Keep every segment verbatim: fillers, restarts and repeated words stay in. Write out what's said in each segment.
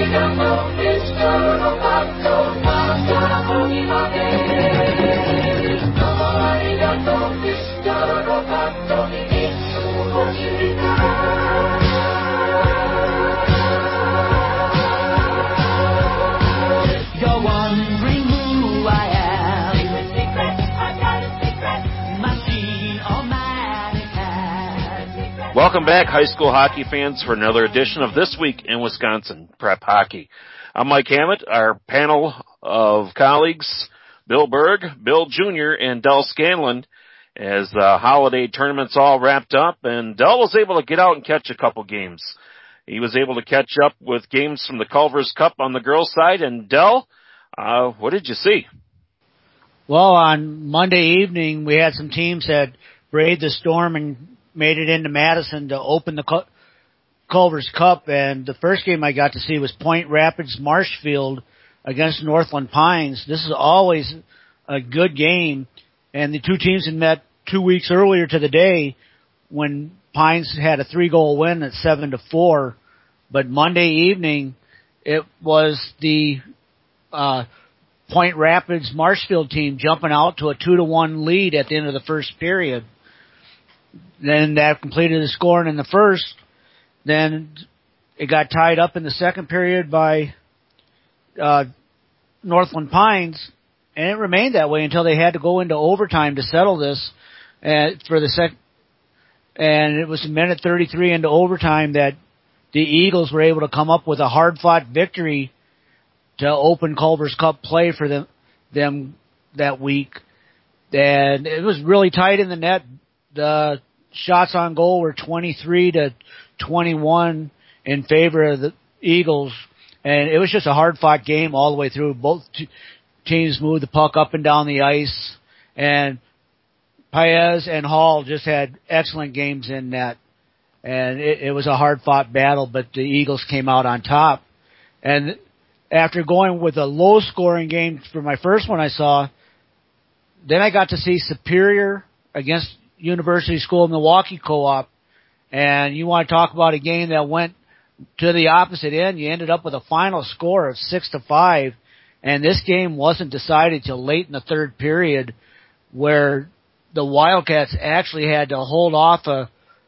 Welcome back, high school hockey fans, for another edition of This Week in Wisconsin Prep Hockey. I'm Mike Hammett. Our panel of colleagues, Bill Berg, Bill Junior, and Del Scanlon, as the holiday tournament's all wrapped up, and Del was able to get out and catch a couple games. He was able to catch up with games from the Culver's Cup on the girls' side, and Del, uh, what did you see? Well, on Monday evening, we had some teams that braved the storm and made it into Madison to open the Culver's Cup, and the first game I got to see was Point Rapids Marshfield against Northland Pines. This is always a good game, and the two teams had met two weeks earlier to the day when Pines had a three-goal win at seven to four. But Monday evening, it was the uh, Point Rapids Marshfield team jumping out to a two to one lead at the end of the first period. Then that completed the scoring in the first. Then it got tied up in the second period by uh, Northland Pines, and it remained that way until they had to go into overtime to settle this. And for the sec, and it was a minute thirty-three into overtime that the Eagles were able to come up with a hard-fought victory to open Culver's Cup play for them them that week. And it was really tight in the net. The shots on goal were twenty-three to twenty-one in favor of the Eagles, and it was just a hard-fought game all the way through. Both t- teams moved the puck up and down the ice, and Paez and Hall just had excellent games in net, and it, it was a hard-fought battle, but the Eagles came out on top. And after going with a low-scoring game for my first one I saw, then I got to see Superior against University School of Milwaukee Co-op, and you want to talk about a game that went to the opposite end. You ended up with a final score of six to five, and this game wasn't decided till late in the third period, where the Wildcats actually had to hold off a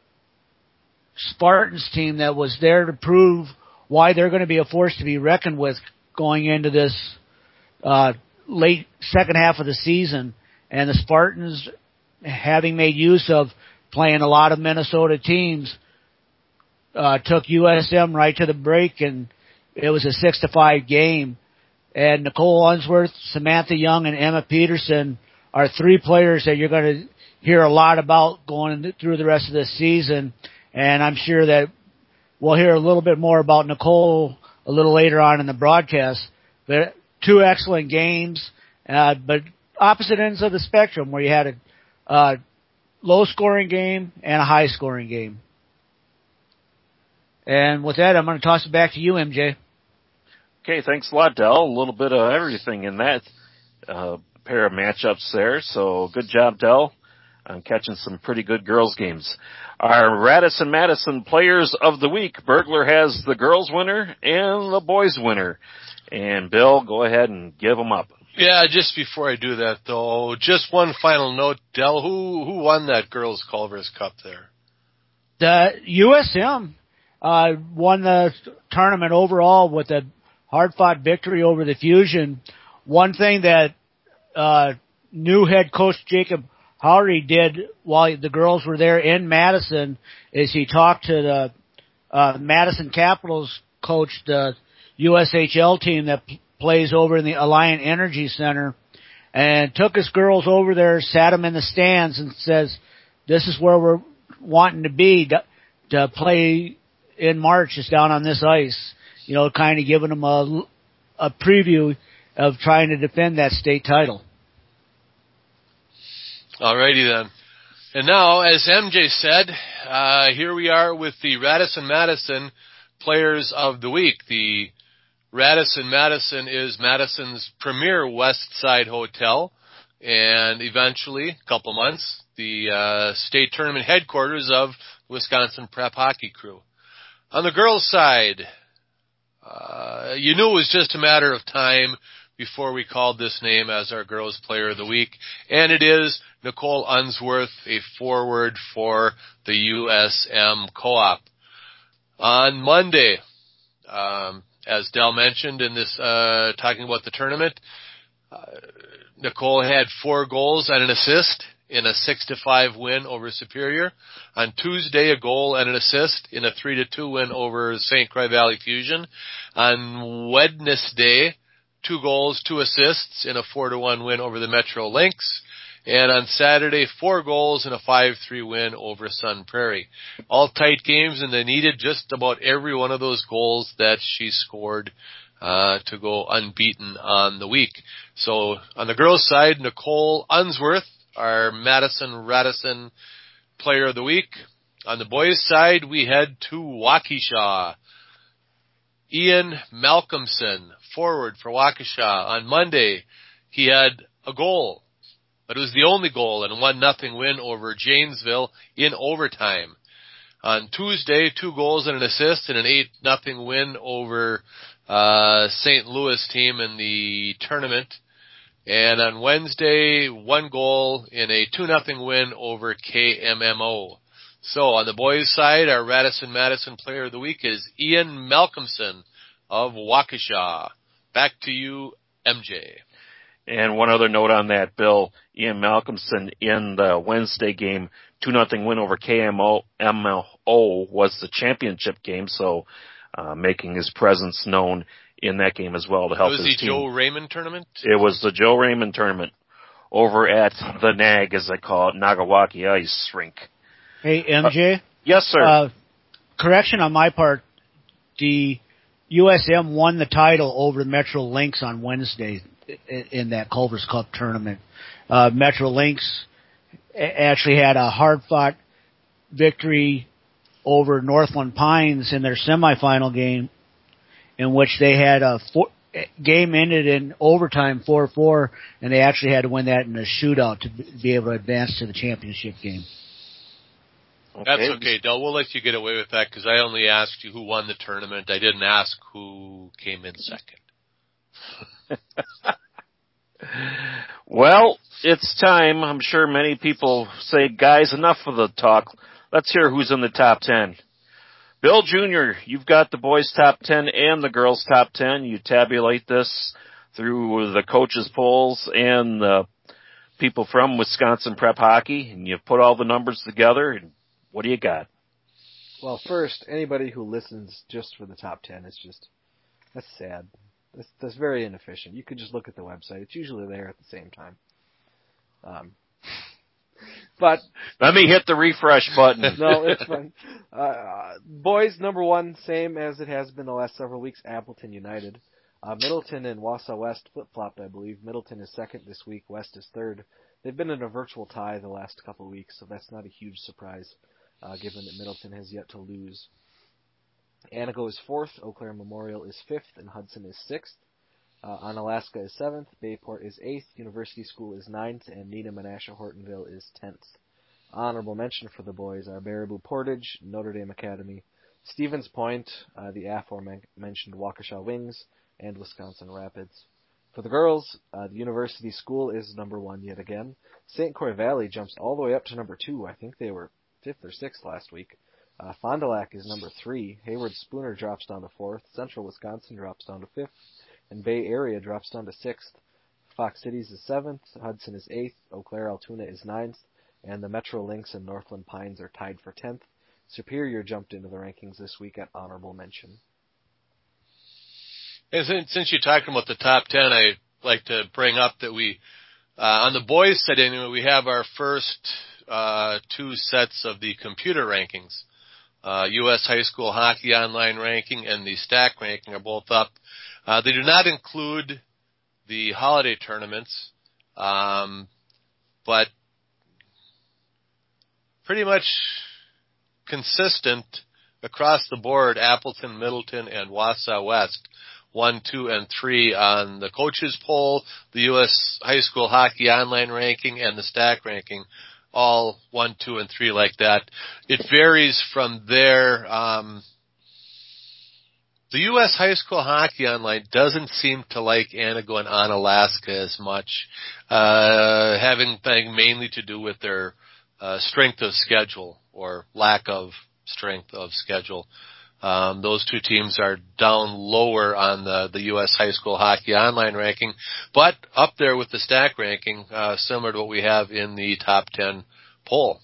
Spartans team that was there to prove why they're going to be a force to be reckoned with going into this uh, late second half of the season. And the Spartans, having made use of playing a lot of Minnesota teams, uh, took U S M right to the break, and it was a six to five game. And Nicole Unsworth, Samantha Young, and Emma Peterson are three players that you're going to hear a lot about going through the rest of this season. And I'm sure that we'll hear a little bit more about Nicole a little later on in the broadcast. But two excellent games, uh, but opposite ends of the spectrum, where you had a uh, low-scoring game and a high-scoring game. And with that, I'm going to toss it back to you, M J. Okay, thanks a lot, Del. A little bit of everything in that uh, pair of matchups there. So good job, Del, on catching some pretty good girls' games. Our Radisson Madison Players of the Week. Burglar has the girls' winner and the boys' winner. And, Bill, go ahead and give them up. Yeah, just before I do that, though, just one final note, Del, who who won that girls' Culver's Cup there? The U S M uh, won the tournament overall with a hard-fought victory over the Fusion. One thing that uh, new head coach Jacob Howry did while the girls were there in Madison is he talked to the uh, Madison Capitals coach, the U S H L team that p- plays over in the Alliant Energy Center, and took his girls over there, sat them in the stands, and says, this is where we're wanting to be to, to play in March, is down on this ice. You know, kind of giving them a, a preview of trying to defend that state title. All righty then. And now, as M J said, uh, here we are with the Radisson Madison Players of the Week. The Radisson Madison is Madison's premier West Side hotel, and eventually, a couple months, the uh, state tournament headquarters of Wisconsin Prep Hockey Crew. On the girls' side, uh, you knew it was just a matter of time before we called this name as our Girls Player of the Week, and it is Nicole Unsworth, a forward for the U S M Co-op. On Monday, um, as Del mentioned in this, uh, talking about the tournament, uh, Nicole had four goals and an assist in a six to five win over Superior. On Tuesday, a goal and an assist in a three to two win over Saint Croix Valley Fusion. On Wednesday, two goals, two assists in a four to one win over the Metro Lynx. And on Saturday, four goals and a five three win over Sun Prairie. All tight games, and they needed just about every one of those goals that she scored uh to go unbeaten on the week. So on the girls' side, Nicole Unsworth, our Madison Radisson Player of the Week. On the boys' side, we head to Waukesha. Ian Malcolmson, forward for Waukesha. On Monday, he had a goal, but it was the only goal in a one nothing win over Janesville in overtime. On Tuesday, two goals and an assist in an eight nothing win over uh Saint Louis team in the tournament. And on Wednesday, one goal in a two nothing win over K M M O. So on the boys' side, our Radisson Madison Player of the Week is Ian Malcolmson of Waukesha. Back to you, M J. And one other note on that, Bill, Ian Malcolmson in the Wednesday game, two nothing win over K M O was the championship game, so uh, making his presence known in that game as well to help his team. Was the Joe Raymond tournament? It was the Joe Raymond tournament over at the N A G, as they call it, Nagawaki Ice Rink. Hey, M J? Uh, yes, sir. Uh, correction on my part, the U S M won the title over the Metro Lynx on Wednesday in that Culver's Cup tournament. Uh, Metro Lynx actually had a hard-fought victory over Northland Pines in their semifinal game, in which they had a four, game ended in overtime four four, and they actually had to win that in a shootout to be able to advance to the championship game. Okay. That's okay, Del. We'll let you get away with that because I only asked you who won the tournament. I didn't ask who came in second. Well, it's time. I'm sure many people say, guys, enough of the talk. Let's hear who's in the top ten. Bill Junior, you've got the boys' top ten and the girls' top ten. You tabulate this through the coaches' polls and the people from Wisconsin Prep Hockey, and you put all the numbers together, and what do you got? Well, first, anybody who listens just for the top ten is just, that's sad. That's, that's very inefficient. You could just look at the website. It's usually there at the same time. Um, but let me hit the refresh button. No, it's fine. Uh, boys, number one, same as it has been the last several weeks, Appleton United. Uh, Middleton and Wausau West flip-flopped, I believe. Middleton is second this week. West is third. They've been in a virtual tie the last couple of weeks, so that's not a huge surprise, uh, given that Middleton has yet to lose. Anago is fourth. Eau Claire Memorial is fifth, and Hudson is sixth. Uh, Onalaska is seventh. Bayport is eighth. University School is ninth, and Neenah Menasha Hortonville is tenth. Honorable mention for the boys are Baraboo Portage, Notre Dame Academy, Stevens Point, uh, the aforementioned Waukesha Wings, and Wisconsin Rapids. For the girls, uh, the University School is number one yet again. Saint Croix Valley jumps all the way up to number two. I think they were fifth or sixth last week. Uh, Fond du Lac is number three. Hayward Spooner drops down to fourth. Central Wisconsin drops down to fifth. And Bay Area drops down to sixth. Fox Cities is seventh. Hudson is eighth. Eau Claire Altoona is ninth. And the Metro Lynx and Northland Pines are tied for tenth. Superior jumped into the rankings this week at honorable mention. And since, since you're talking about the top ten, I'd like to bring up that we, uh, on the boys' side anyway, we have our first uh, two sets of the computer rankings. Uh, U S High School Hockey Online ranking and the Stack ranking are both up. Uh, they do not include the holiday tournaments, um, but pretty much consistent across the board, Appleton, Middleton, and Wausau West, one, two, and three on the coaches poll, the U S High School Hockey Online ranking, and the Stack ranking, all one, two, and three like that. It varies from there. Um, the U S High School Hockey Online doesn't seem to like Anago and Onalaska as much, uh, having thing mainly to do with their uh, strength of schedule or lack of strength of schedule. Um, those two teams are down lower on the, the U S High School Hockey Online ranking, but up there with the stack ranking, uh, similar to what we have in the top ten poll.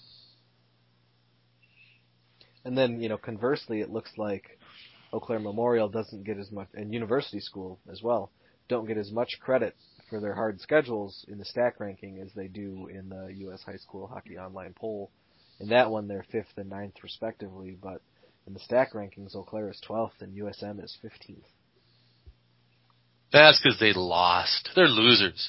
And then, you know, conversely, it looks like Eau Claire Memorial doesn't get as much, and University School as well, don't get as much credit for their hard schedules in the stack ranking as they do in the U S High School Hockey Online poll. In that one, they're fifth and ninth respectively, but in the stack rankings, Eau Claire is twelfth and U S M is fifteenth. That's because they lost. They're losers.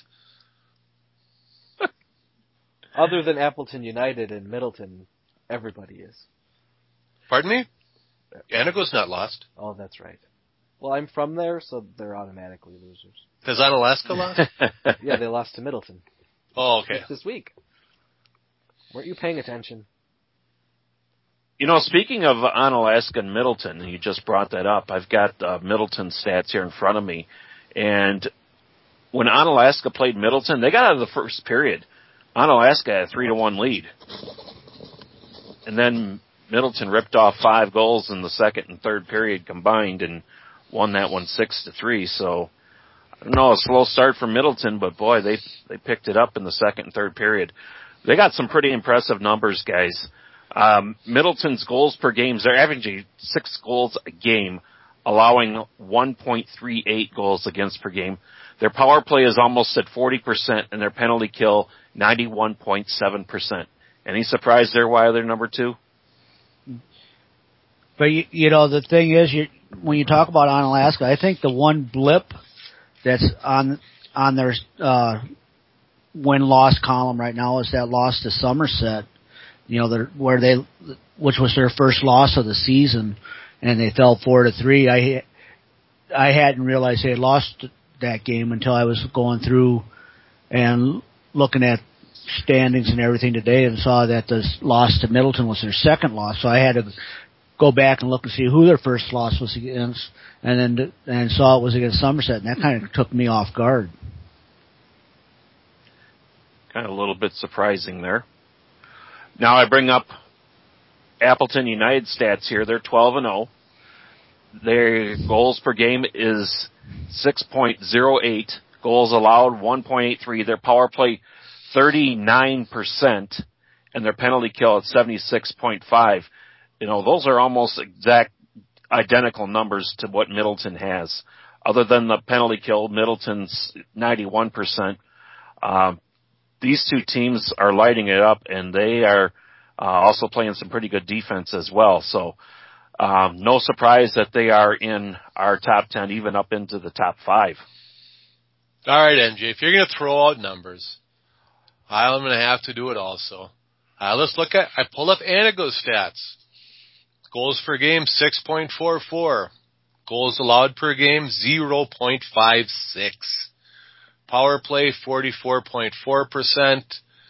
Other than Appleton United and Middleton, everybody is. Pardon me? Anago's not lost. Oh, that's right. Well, I'm from there, so they're automatically losers. Has Onalaska lost? Yeah, they lost to Middleton. Oh, okay. Just this week. Weren't you paying attention? You know, speaking of Onalaska and Middleton, you just brought that up. I've got uh, Middleton stats here in front of me. And when Onalaska played Middleton, they got out of the first period. Onalaska had a three to one lead. And then Middleton ripped off five goals in the second and third period combined and won that one six to three. So, I don't know, a slow start for Middleton, but boy, they they picked it up in the second and third period. They got some pretty impressive numbers, guys. Um, Middleton's goals per game, they're averaging six goals a game, allowing one point three eight goals against per game. Their power play is almost at forty percent, and their penalty kill ninety-one point seven percent. Any surprise there why they're number two? But, you, you know, the thing is, you, when you talk about Onalaska, I think the one blip that's on on their uh, win-loss column right now is that loss to Somerset, you know, where they, which was their first loss of the season, and they fell four to three. I I hadn't realized they had lost that game until I was going through and looking at standings and everything today and saw that the loss to Middleton was their second loss. So I had to go back and look and see who their first loss was against, and then and saw it was against Somerset, and that kind of took me off guard. Kind of a little bit surprising there. Now I bring up Appleton United stats here. They're twelve and oh. Their goals per game is six point oh eight. Goals allowed one point eight three. Their power play thirty-nine percent, and their penalty kill at seventy-six point five. You know, those are almost exact identical numbers to what Middleton has. Other than the penalty kill, Middleton's ninety-one percent. Um, these two teams are lighting it up, and they are uh, also playing some pretty good defense as well. So um, no surprise that they are in our top ten, even up into the top five. All right, M J, if you're going to throw out numbers, I'm going to have to do it also. Uh, let's look at, I pulled up Anago's stats. Goals per game, six point four four. Goals allowed per game, zero point five six. Power play, forty-four point four percent.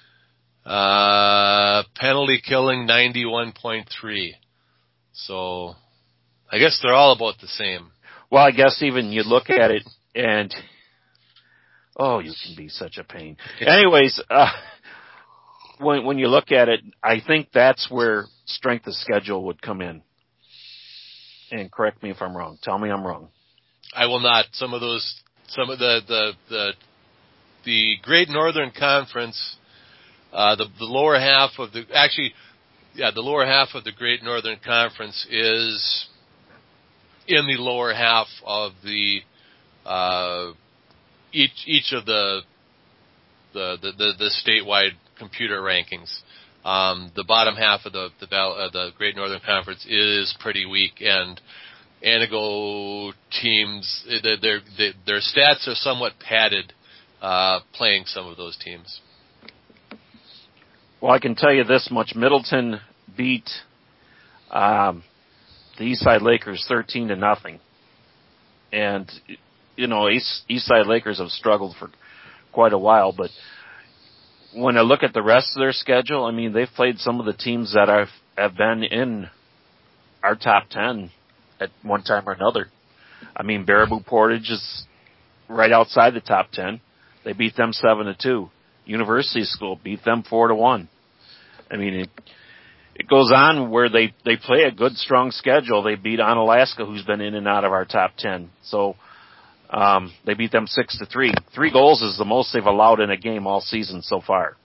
Uh, penalty killing, ninety-one point three. So, I guess they're all about the same. Well, I guess even you look at it and, oh, you can be such a pain. Anyways, uh, when, when you look at it, I think that's where strength of schedule would come in. And correct me if I'm wrong. Tell me I'm wrong. I will not. Some of those, some of the, the, the, the Great Northern Conference, uh, the, the lower half of the, actually, yeah, the lower half of the Great Northern Conference is in the lower half of the, uh, each, each of the, the, the, the, the statewide computer rankings. Um, the bottom half of the the, uh, the Great Northern Conference is pretty weak, and Anago teams, their their, their stats are somewhat padded, uh, playing some of those teams. Well, I can tell you this much: Middleton beat um, the Eastside Lakers thirteen to nothing, and you know East Eastside Lakers have struggled for quite a while, but when I look at the rest of their schedule, I mean, they've played some of the teams that have, have been in our top ten at one time or another. I mean, Baraboo Portage is right outside the top ten. They beat them seven to two. University School beat them four to one. I mean, it, it goes on where they, they play a good, strong schedule. They beat Onalaska, who's been in and out of our top ten. So, um, they beat them six to three. Three goals is the most they've allowed in a game all season so far.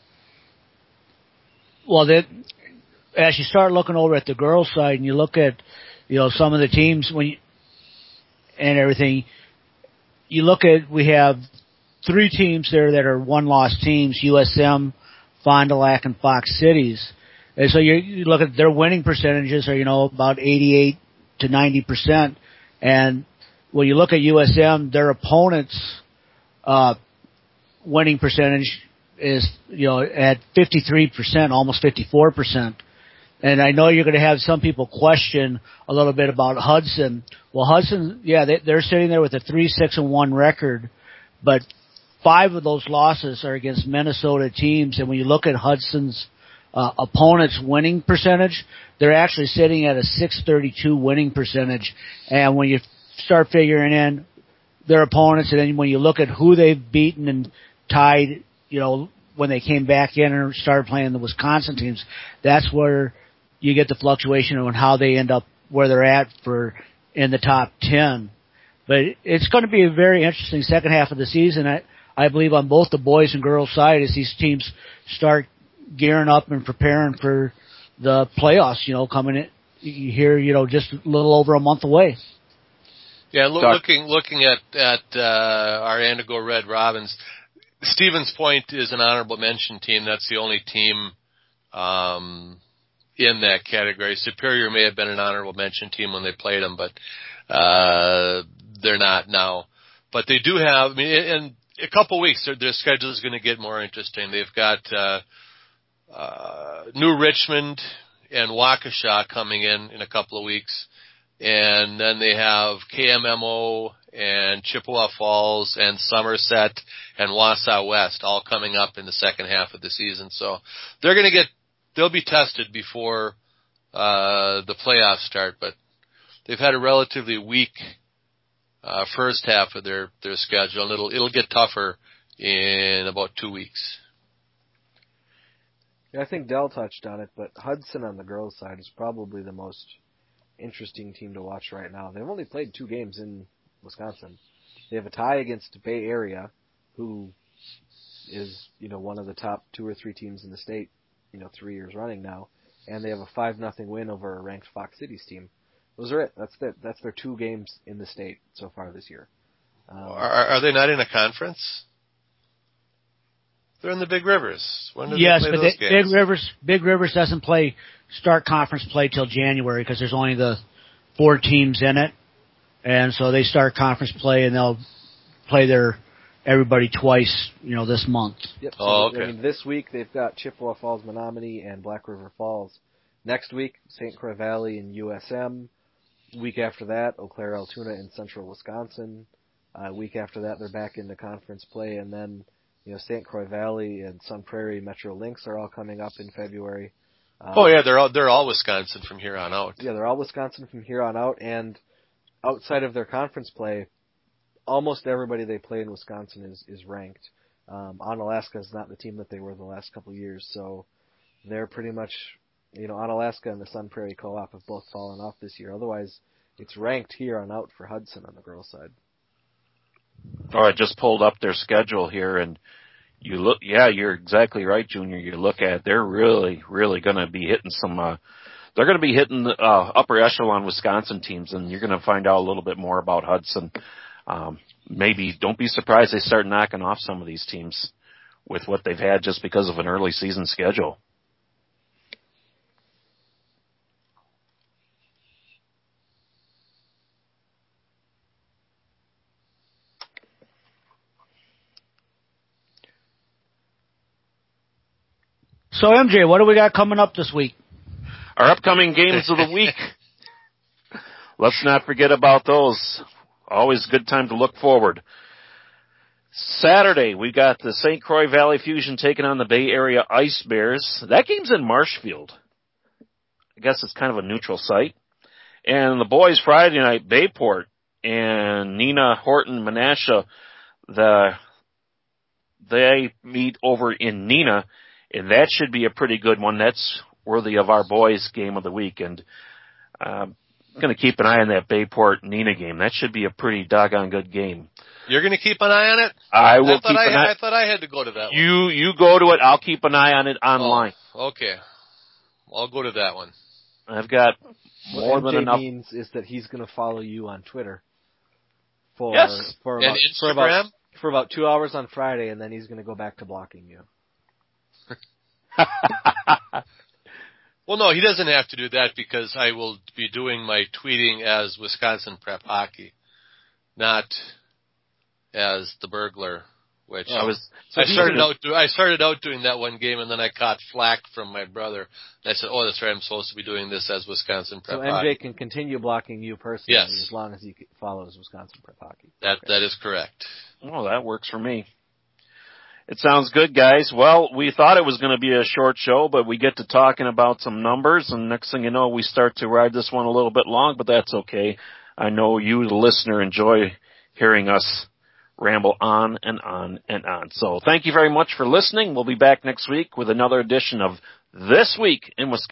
Well, that, as you start looking over at the girls' side and you look at, you know, some of the teams when you, and everything, you look at, we have three teams there that are one-loss teams, U S M, Fond du Lac, and Fox Cities. And so you, you look at their winning percentages are, you know, about eighty-eight to ninety percent. And when you look at U S M, their opponents' uh, winning percentage is, you know, at fifty-three percent, almost fifty-four percent. And I know you're going to have some people question a little bit about Hudson. Well, Hudson, yeah, they, they're sitting there with a three six and one record, but five of those losses are against Minnesota teams. And when you look at Hudson's uh, opponents' winning percentage, they're actually sitting at a six thirty-two winning percentage. And when you start figuring in their opponents, and then when you look at who they've beaten and tied, you know, when they came back in and started playing the Wisconsin teams, that's where you get the fluctuation on how they end up where they're at for in the top ten. But it's going to be a very interesting second half of the season, I, I believe, on both the boys and girls side as these teams start gearing up and preparing for the playoffs, you know, coming in here, you know, just a little over a month away. Yeah, lo- looking looking at, at uh, our Indigo Red Robins, Stevens Point is an honorable mention team. That's the only team um, in that category. Superior may have been an honorable mention team when they played them, but uh, they're not now. But they do have, I mean, in a couple weeks, their, their schedule is going to get more interesting. They've got uh, uh, New Richmond and Waukesha coming in in a couple of weeks. And then they have K M M O and Chippewa Falls and Somerset and Wausau West all coming up in the second half of the season. So they're going to get, they'll be tested before uh, the playoffs start, but they've had a relatively weak uh, first half of their, their schedule, and it'll, it'll get tougher in about two weeks. Yeah, I think Dell touched on it, but Hudson on the girls' side is probably the most interesting team to watch right now. They've only played two games in Wisconsin. They have a tie against Bay Area, who is, you know, one of the top two or three teams in the state, you know, three years running now, and they have a five nothing win over a ranked Fox Cities team. Those are it. That's their, that's their two games in the state so far this year. Um, are, are they not in a conference? They're in the Big Rivers. When do yes, they play but those they, games? Big Rivers, Big Rivers doesn't play start conference play till January because there's only the four teams in it, and so they start conference play and they'll play their everybody twice, you know, this month. Yep. So oh, okay. I mean, this week they've got Chippewa Falls, Menominee, and Black River Falls. Next week, Saint Croix Valley and U S M. Week after that, Eau Claire, Altoona, and Central Wisconsin. Uh, week after that, they're back into conference play, and then, you know, Saint Croix Valley and Sun Prairie Metro Lynx are all coming up in February. Um, oh yeah, they're all they're all Wisconsin from here on out. Yeah, they're all Wisconsin from here on out, and outside of their conference play, almost everybody they play in Wisconsin is is ranked. Um, Onalaska is not the team that they were the last couple of years, so they're pretty much, you know, Onalaska and the Sun Prairie Co-op have both fallen off this year. Otherwise, it's ranked here on out for Hudson on the girls' side. Oh, I just pulled up their schedule here, and you look, yeah, you're exactly right, Junior. You look at it, they're really, really going to be hitting some, uh, they're going to be hitting uh, upper echelon Wisconsin teams, and you're going to find out a little bit more about Hudson. Um, maybe don't be surprised they start knocking off some of these teams with what they've had just because of an early season schedule. So, M J, what do we got coming up this week? Our upcoming games of the week. Let's not forget about those. Always a good time to look forward. Saturday, we got the Saint Croix Valley Fusion taking on the Bay Area Ice Bears. That game's in Marshfield. I guess it's kind of a neutral site. And the boys Friday night, Bayport and Nina Horton Menasha, the they meet over in Nina, and that should be a pretty good one. That's worthy of our boys' game of the week, and I'm going to keep an eye on that Bayport Nina game. That should be a pretty doggone good game. You're going to keep an eye on it? I will I thought keep I, an eye. I thought I had to go to that one. You you go to it. I'll keep an eye on it online. Oh, okay. I'll go to that one. I've got more what than M J enough. means is that he's going to follow you on Twitter for Yes. for And about, for Instagram? about for about two hours on Friday, and then he's going to go back to blocking you. Well, no, he doesn't have to do that because I will be doing my tweeting as Wisconsin Prep Hockey, not as the burglar. Which I was. So I started out. Do, I started out doing that one game, and then I caught flack from my brother. And I said, "Oh, that's right. I'm supposed to be doing this as Wisconsin Prep So Hockey." M J can continue blocking you personally Yes. as long as he follows Wisconsin Prep Hockey. That Okay. that is correct. Oh, that works for me. It sounds good, guys. Well, we thought it was going to be a short show, but we get to talking about some numbers, and next thing you know, we start to ride this one a little bit long, but that's okay. I know you, the listener, enjoy hearing us ramble on and on and on. So thank you very much for listening. We'll be back next week with another edition of This Week in Wisconsin.